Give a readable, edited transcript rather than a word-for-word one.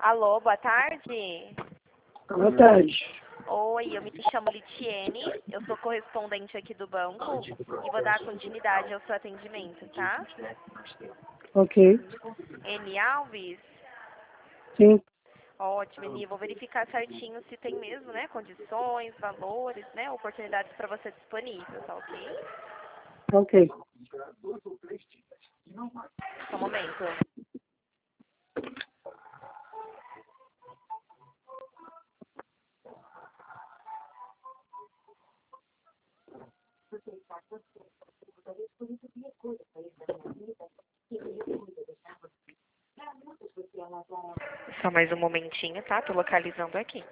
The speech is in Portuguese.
Alô, boa tarde. Boa tarde. Oi, eu me chamo Litiene, eu sou correspondente aqui do banco e vou dar continuidade ao seu atendimento, tá? Ok. Eni Alves? Sim. Ótimo, Eni, vou verificar certinho se tem mesmo, né, condições, valores, né, oportunidades para você disponível, tá ok? Ok. Só um momento. Só mais um momentinho, tá? Tô localizando aqui.